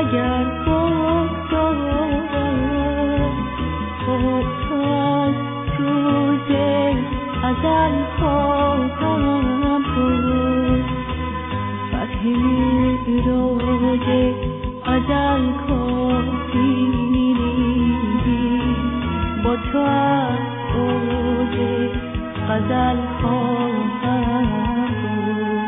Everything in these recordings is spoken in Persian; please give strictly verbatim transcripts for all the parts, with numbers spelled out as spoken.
اگر بگذارم خود از روز ازل خواهم بود فتح روز ازل کافی با تو از روز غزل خواهم بود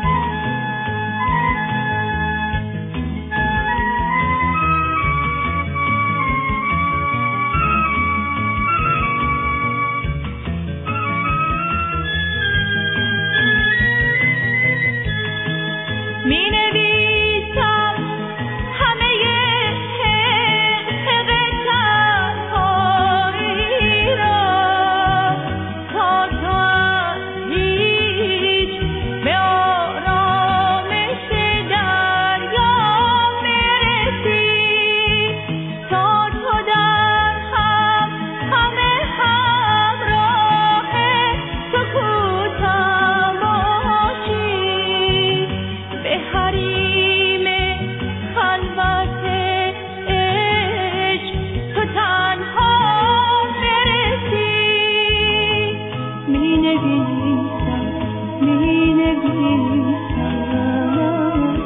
می نویسم همه حقیقت تنهایی را تا تو از هیچ به آرامش دریا برسی تا تو در هم همه همراه سکوتم باشی به حریم خلوت عشق تو تنها برسی می نویسم می نویسم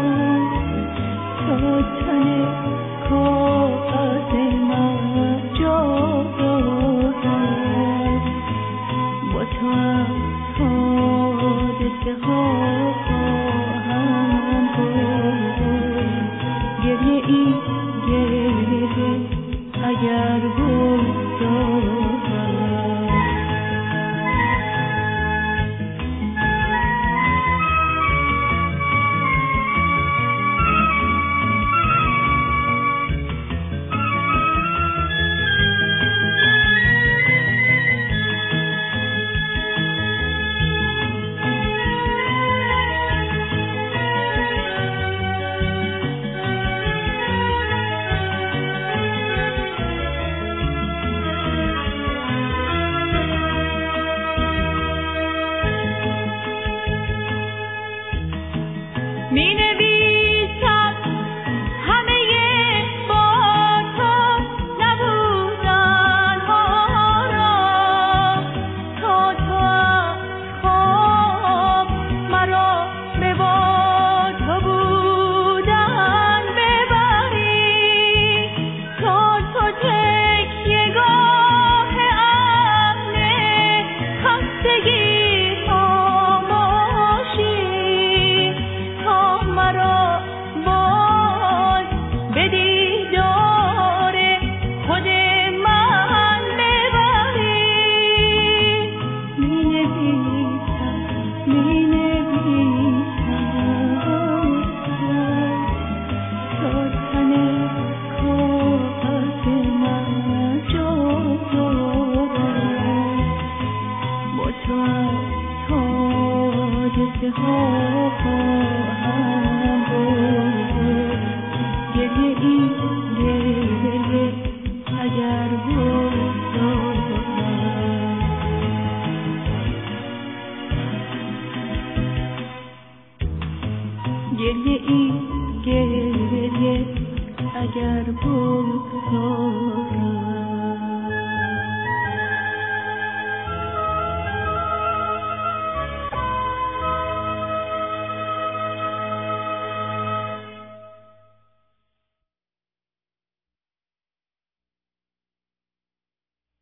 تا تن کاغذ من جا دارد با تو هم حادثه ها خواهم بود گریه ای گریه اگر بگذارم می نویسم همه با تو نبودن ها را تا تو از خواب مرا به با تو بودن ببری تا تو تکیه‌گاه امن خستگی مرا باز به دیدار خود من ببری می نویسم می نویسم تا تن کاغذ من جا دارد با تو از حادثه ها خواهم بود گریه ای گریه اگر بگذارم گریه ای گریه اگر بگذارم